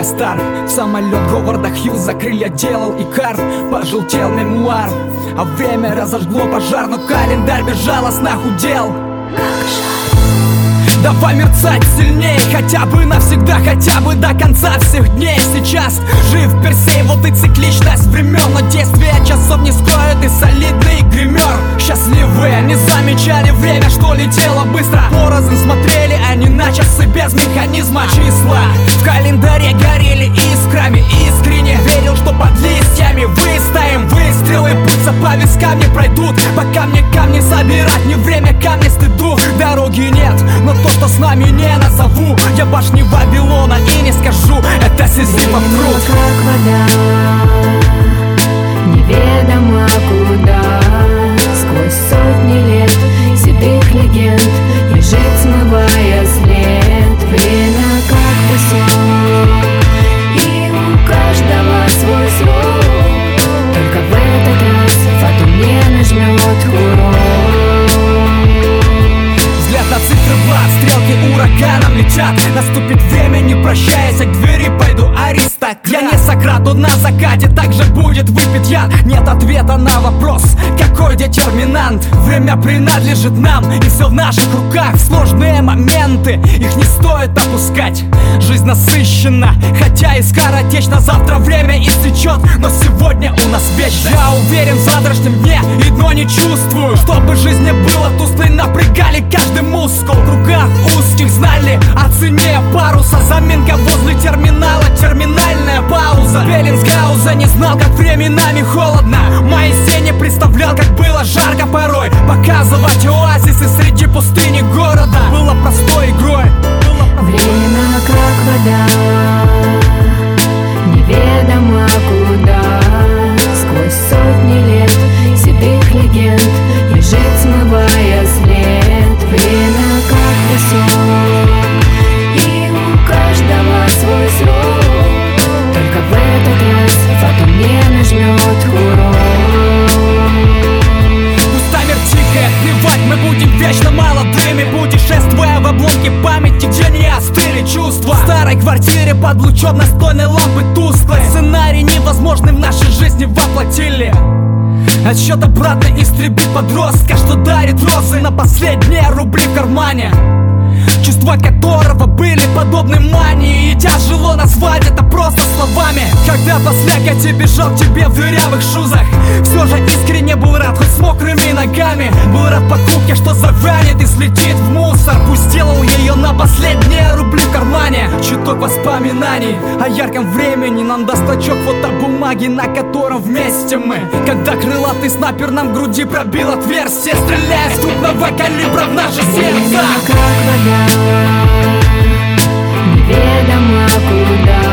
стар. В самолет Говарда Хьюза крылья делал Икар. Пожелтел мемуар, а время разожгло пожар. Но календарь безжалостно худел. Давай мерцать сильней, хотя бы навсегда, хотя бы до конца всех дней. Сейчас жив Персей, вот и цикличность времен. Но действия часов не скроют и солидный гример. Счастливые не замечали время, что летело быстро. Порознь смотрели они на часы без механизма. Числа в календаре горели искрами. Искренне верил, что под листьями выстоим. Выстрелы пульса по вискам не пройдут, пока мне камни собирать не время, камни стыду. Дороги нет, но то, что с нами, не назову. Я башни Вавилона и не скажу, это Сизифов труд. Как вода, неведомо куда. Сквозь сотни лет седых легенд лежит, смывая след. Время как песок, и у каждого свой срок. Только в этот раз фатум не нажмет урок. Взгляд на цифры в лад, стрелки ураганом летят. Наступит время, не прощаясь, к двери пойду аристократ. Я не Сократ, но на закате также будет выпит яд. Нет ответа на вопрос, какой детерминант. Время принадлежит нам, и все в наших руках. Сложные моменты, их не стоит опускать. Жизнь насыщена, хотя и скоротечно. Завтра время истечет, но сегодня у нас вечно. Я уверен в завтрашнем дне, и дно не чувствую. Чтобы жизнь не была тусклой, напрягали каждый мускул. В кругах узких знали о цене паруса. Заминка возле терминала, терминальная пауза. Беллинсгаузен не знал, как временами холодно. Моисей не представлял, как было жарко порой. Показывать оазисы среди пустыни города было простой игрой. Время как вода, неведомо куда. Сквозь сотни лет седых легенд лежит, смывая след. Время как песок, и у каждого свой срок. Только в этот раз фатум не нажмет урок. Пустомер тикает, плевать, мы будем вечно молодыми. Путешествуя в обломке памяти, где не остыли чувства. В старой квартире под лучом настольной лампы тусклой. Сценарий невозможный в нашей жизни воплотили. Отсчет обратно истребит подростка, что дарит розы на последние рубли в кармане. Чувства которого были подобны мании, и тяжело назвать это просто словами. Когда по слякоти бежал к тебе в дырявых шузах, все же искренне был рад, хоть с мокрыми ногами. Был рад покупке, что завянет и слетит в мусор. Пусть сделал ее на последние рубли в кармане. Чуток воспоминаний о ярком времени нам даст клочок фотобумаги, на котором вместе мы. Когда крылатый снайпер нам в груди пробил отверстие, стреляя с крупного калибра в наше сердце. Время как вода, неведомо куда.